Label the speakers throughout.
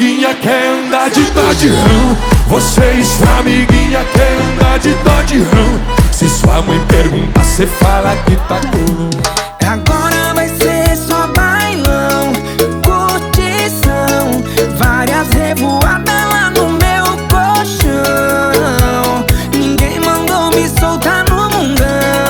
Speaker 1: amiguinha quer andar de Dodgeão. Você e sua amiguinha quer andar de Dodgeão. Se sua mãe perguntar, cê fala que tá com.
Speaker 2: Agora vai ser só bailão, curtição, várias revoadas lá no meu colchão. Ninguém mandou me soltar no mundão.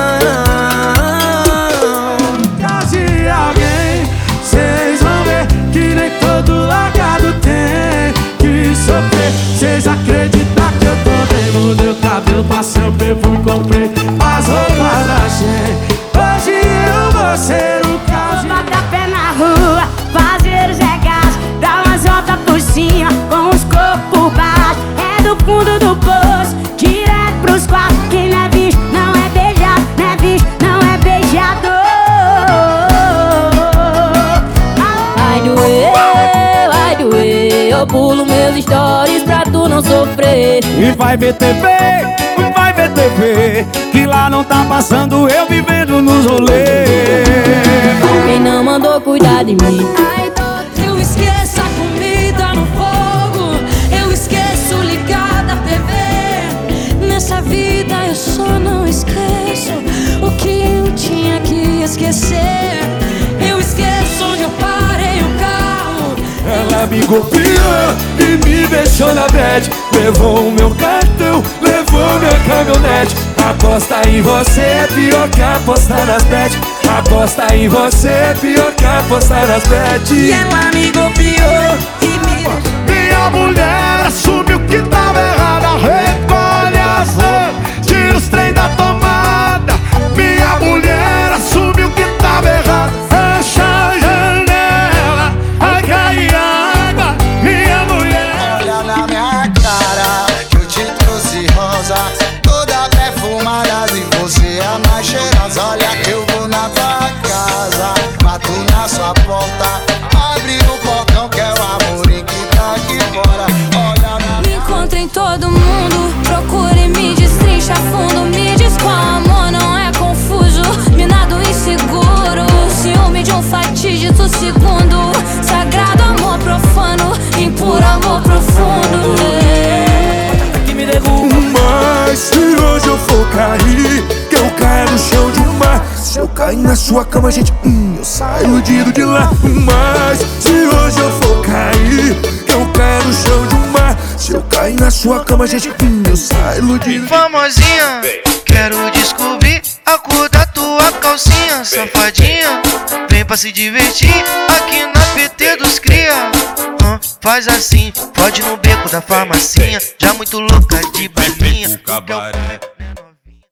Speaker 1: Case alguém, cês vão ver que nem todo largado tem que sofrer. Cês acreditam que eu tô bem? Mudei o cabelo, passei o perfume, comprei as roupas da Shein. Hoje eu vou ser o caos.
Speaker 3: Bota a pé na rua, fazer os regaços, dar umas voltas por cima, com os corpos por baixo. É do fundo do poço, direto pros quartos. Que não é bicho, não é beijado, não é bicho, não é beijador. Vai doer, eu pulo meus stories pra tu não sofrer.
Speaker 4: E vai ver TV, que lá não tá passando eu vivendo nos rolês.
Speaker 3: Quem não mandou cuidar de mim?
Speaker 5: Eu esqueço a comida no fogo, eu esqueço ligar da TV. Nessa vida eu só não esqueço o que eu tinha que esquecer. Eu esqueço onde eu parei o carro.
Speaker 1: Ela me golpeou e me deixou na bad. Levou o meu cartão, levou minha caminhonete. Aposta em você é pior que apostar nas bet. Aposta em você é pior que apostar nas bet.
Speaker 2: E ela me golpeou e me...
Speaker 1: Minha mulher assumiu que tava errada. Recolhe as mãos, tira os trem da tomada. Minha mulher assumiu que tava errada. Fecha a janela, vai cair água. Minha mulher.
Speaker 6: Olha na minha cara, que eu te trouxe rosa, toda perfumada e você é a mais cheirosa. Olha que eu vou na tua casa, bato na sua porta, abre o portão que é o amorim que tá aqui fora. Olha na
Speaker 5: Me encontra em todo mundo, procure, me destrincha fundo. Me diz qual amor não é confuso, minado inseguro. Ciúme de um fatídico segundo, sagrado amor profano, impuro amor profundo.
Speaker 4: Que me derruba.
Speaker 1: Mas se hoje eu for cair, que eu caia no chão de um mar. Se eu cair na sua cama, gente, eu saio iludido de lá. Mas se hoje eu for cair, que eu caia no chão de um mar. Se eu cair na sua cama, gente, eu saio iludido.
Speaker 7: Famosinha, quero descobrir a cor da tua calcinha. Safadinha, vem pra se divertir aqui na PT dos cria. Faz assim, pode no beco da farmacinha, já muito louca de balinha.